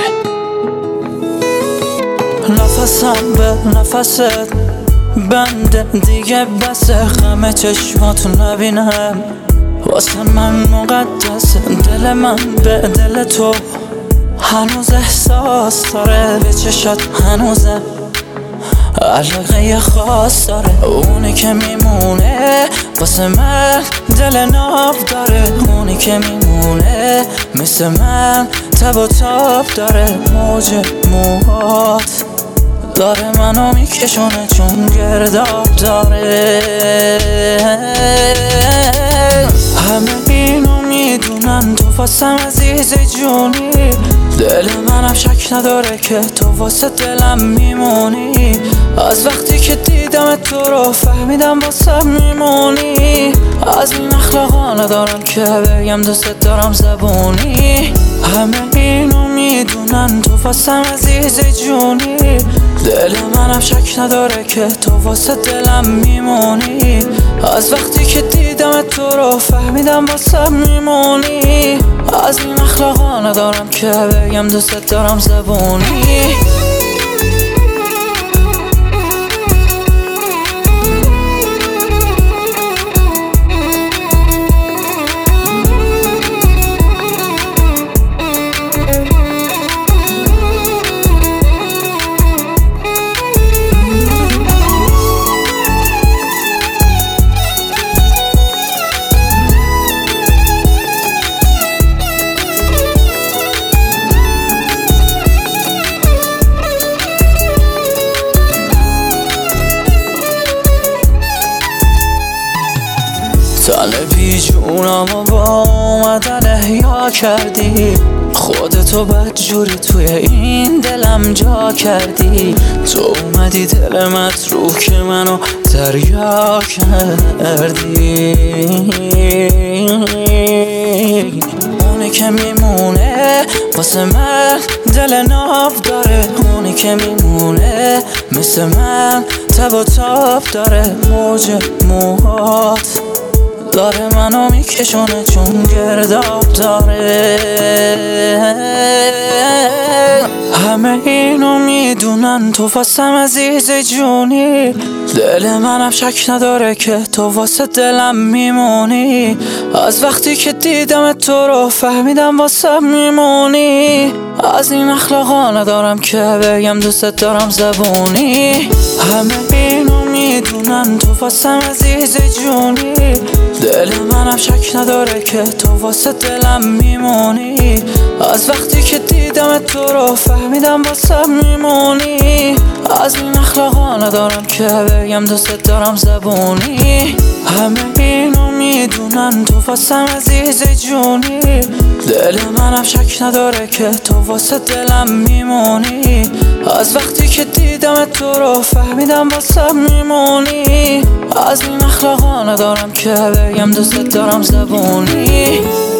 نفسم به نفست بنده دیگه بسه، غم چشماتو نبینم واسه من مقدسه. دل من به دل تو هنوز احساس داره، به چشات هنوزه علاقه خاص داره. اونی که میمونه واسه من دل ناب داره، اونی که میمونه مثل من تب و تاب داره. موج موهات داره منو میکشونه چون گرداب داره. همه اینو میدونن تو واسم عزیز جونی، دل منم شک نداره که تو واسه دلم میمونی. از وقتی که دیدم تو رو فهمیدم واسم میمونی. از این اخلاقا ندارم که بگم دوست دارم زبونی. همه اینو میدونن تو واسم عزیز جونی، دل منم شک نداره که تو واسه دلم میمونی. از وقتی که دیدم تو رو فهمیدم واسم میمونی. از این اخلاقا ندارم که بگم دوست دارم زبونی. طالبی جونمو با اومدن احیا کردی، خودتو بدجوری توی این دلم جا کردی. تو اومدی دل متروک منو دریا کردی. اونی که میمونه واسه من دل ناب داره، اونی که میمونه مثل من تب و تاب داره. موج موهات داره منو میکشونه چون گرداب داره. همه اینو میدونن تو واسم عزیز جونی، دل منم شک نداره که تو واسه دلم میمونی. از وقتی که دیدم تو رو فهمیدم واسم میمونی. از این اخلاقا ندارم که بگم دوست دارم زبونی. همه اینو میدونن تو واسم عزیز جونی، دل منم شک نداره که تو واسه دلم میمونی. از وقتی که دیدم تو رو فهمیدم واسم میمونی. از این اخلاقا ندارم که بگم دوست دارم زبونی. همه اینو میدونن تو واسم عزیز جونی، دل منم شک نداره که تو واسه دلم میمونی. از وقتی که دیدم تو رو فهمیدم واسم میمونی. از این اخلاقا ندارم که بگم دوست دارم زبونی.